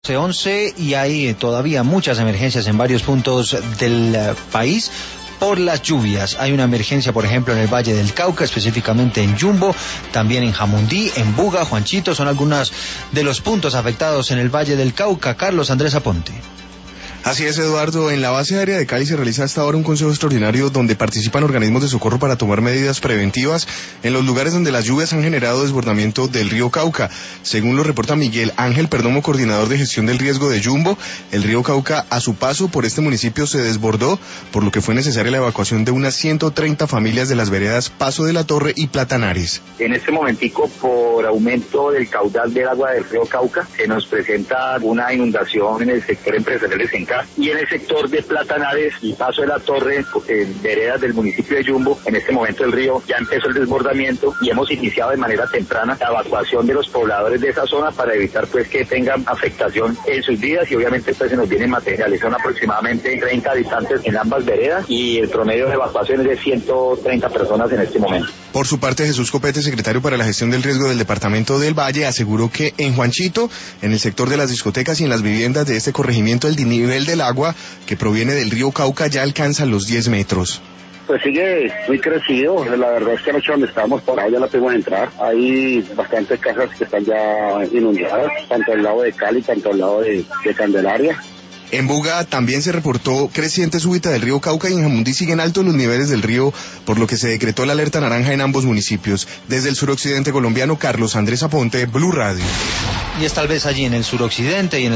11 y hay todavía muchas emergencias en varios puntos del país por las lluvias. Hay una emergencia, por ejemplo, en el Valle del Cauca, específicamente en Yumbo, también en Jamundí, en Buga, Juanchito, son algunos de los puntos afectados en el Valle del Cauca. Carlos Andrés Aponte. Así es, Eduardo. En la base aérea de Cali se realiza hasta ahora un consejo extraordinario donde participan organismos de socorro para tomar medidas preventivas en los lugares donde las lluvias han generado desbordamiento del río Cauca. Según lo reporta Miguel Ángel Perdomo, coordinador de gestión del riesgo de Yumbo, el río Cauca a su paso por este municipio se desbordó, por lo que fue necesaria la evacuación de unas 130 familias de las veredas Paso de la Torre y Platanares. En este momentico, por aumento del caudal del agua del río Cauca, se nos presenta una inundación en el sector empresarial de Senca y en el sector de Platanares y Paso de la Torre, en veredas del municipio de Yumbo. En este momento el río ya empezó el desbordamiento y hemos iniciado de manera temprana la evacuación de los pobladores de esa zona para evitar pues que tengan afectación en sus vidas, y obviamente pues se nos vienen materiales. Son aproximadamente 30 habitantes en ambas veredas y el promedio de evacuación es de 130 personas en este momento. Por su parte, Jesús Copete, secretario para la gestión del riesgo del departamento del Valle, aseguró que en Juanchito, en el sector de las discotecas y en las viviendas de este corregimiento, el nivel del agua que proviene del río Cauca ya alcanza los 10 metros. Pues sigue muy crecido. La verdad es que anoche donde estábamos por ahí ya la pudimos entrar. Hay bastantes casas que están ya inundadas, tanto al lado de Cali, tanto al lado de Candelaria. En Buga también se reportó creciente súbita del río Cauca y en Jamundí siguen altos los niveles del río, por lo que se decretó la alerta naranja en ambos municipios. Desde el suroccidente colombiano, Carlos Andrés Aponte, Blue Radio. Y es tal vez allí en el suroccidente y en el